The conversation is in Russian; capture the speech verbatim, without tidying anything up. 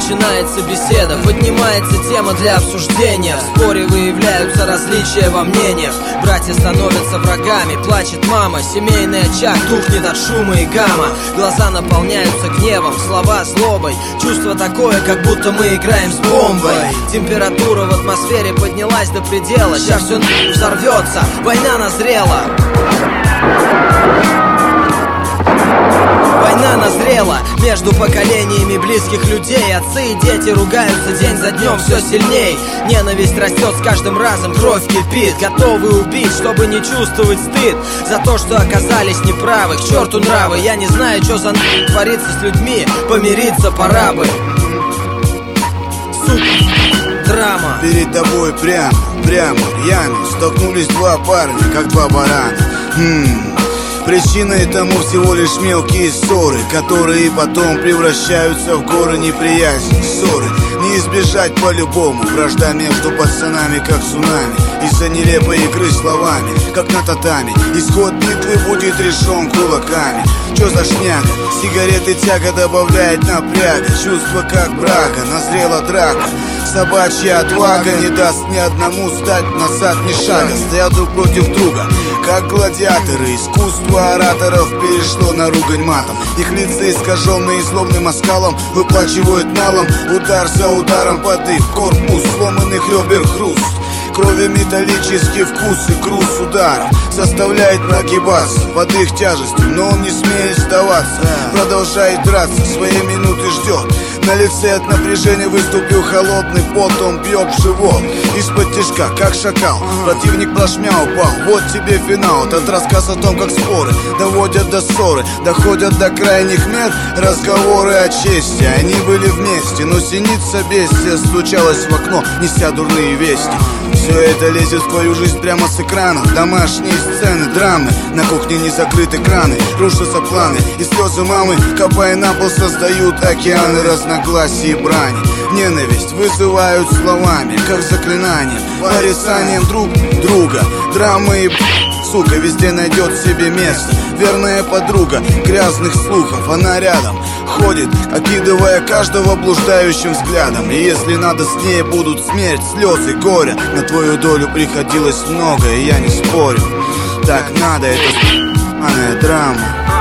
начинается беседа, поднимается тема для обсуждения. В споре выявляются различия во мнениях. Братья становятся врагами, плачет мама. Семейный очаг тухнет от шума и гамма. Глаза наполняются гневом, слова злобой. Чувство такое, как будто мы играем с бомбой. Температура в атмосфере поднялась до предела. Сейчас все взорвется, война назрела. Война назрела между поколениями близких людей. Отцы и дети ругаются день за днем все сильней. Ненависть растет с каждым разом, кровь кипит. Готовы убить, чтобы не чувствовать стыд за то, что оказались неправы. К черту нравы, я не знаю, что за нахуй творится с людьми. Помириться пора бы. Сука, драма. Перед тобой прямо, прямо, рьяно столкнулись два парня, как два барана. Хм... Причиной тому всего лишь мелкие ссоры, которые потом превращаются в горы неприязни. Ссоры не избежать по-любому. Вражда между пацанами, как цунами. Из-за нелепой игры словами, как на татами. Исход битвы будет решен кулаками. Чё за шняга? Сигареты тяга добавляет напряга. Чувство как брага, назрела драка. Собачья отвага не даст ни одному стать назад ни шага. Стоят друг против друга, как гладиаторы. Искусство ораторов перешло на ругань матом. Их лица, искаженные злобным оскалом, выплачивают налом. Удар за ударом под их корпус, сломанных ребер хруст. Крови металлический вкус и груз ударов заставляет прогибаться под их тяжестью, но он не смеет сдаваться. Продолжает драться, своей минуты ждет. На лице от напряжения выступил холодный пот. Он бьет в живот из-под тишка, как шакал. Противник плашмя упал, вот тебе финал. Этот рассказ о том, как споры доводят до ссоры, доходят до крайних мер. Разговоры о чести, они были вместе, но синица бестия стучалась в окно, неся дурные вести. Все это лезет в твою жизнь прямо с экранов. Домашние сцены, драмы, на кухне не закрыты краны. Рушатся планы, и слезы мамы, капая на пол, создают океаны разногласий и брани. Ненависть вызывают словами, как заклинанием, порицанием друг друга. Драмы и сука везде найдет себе место. Верная подруга грязных слухов, она рядом ходит, окидывая каждого блуждающим взглядом. И если надо, с ней будут смерть, слезы, горя. На твою долю приходилось много, и я не спорю. Так надо, это с***ная драма.